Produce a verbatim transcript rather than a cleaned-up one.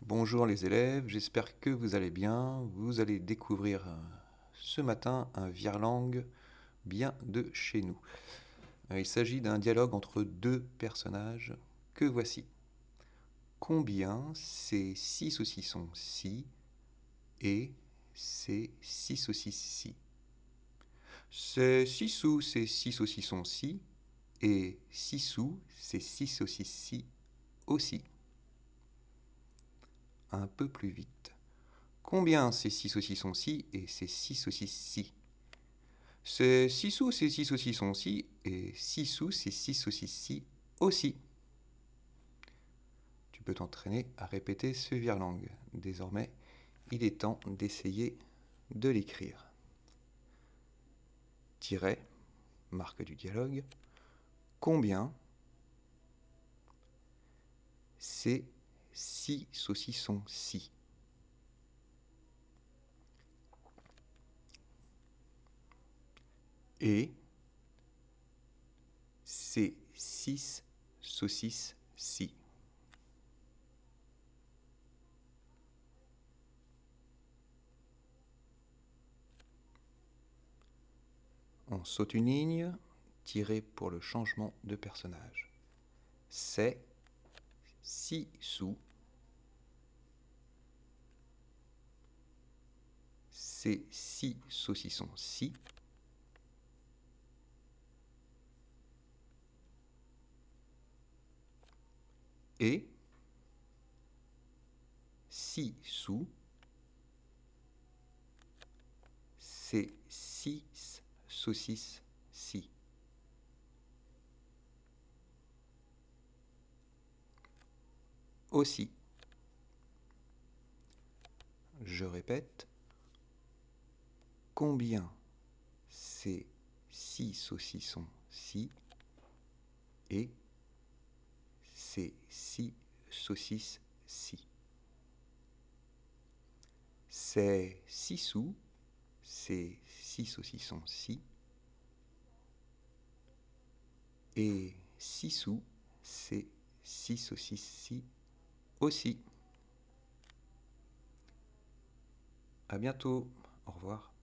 Bonjour les élèves, j'espère que vous allez bien. Vous allez découvrir euh, ce matin un virelangue bien de chez nous. Euh, Il s'agit d'un dialogue entre deux personnages que voici. Combien c'est six saucissons ci et c'est six saucisses ci? C'est six sous, c'est six saucissons ci et six sous, c'est six saucisses ci aussi. Un peu plus vite. Combien c'est six saucissons-ci et c'est six saucisses-ci? C'est six sous, c'est six saucissons-ci et six sous, c'est six saucisses-ci aussi. Tu peux t'entraîner à répéter ce virelangue. Désormais, il est temps d'essayer de l'écrire. Tiret, marque du dialogue. Combien c'est six saucissons-ci? Et c'est six saucisses-ci. On saute une ligne, tirée pour le changement de personnage. C'est six sous. C'est six saucissons-ci. Et six sous, c'est six saucisses-ci. Aussi. Je répète. Combien c'est six saucissons-ci et c'est six saucisses-ci? C'est six sous, c'est six saucissons-ci et six sous, c'est six saucisses-ci aussi. À bientôt, au revoir.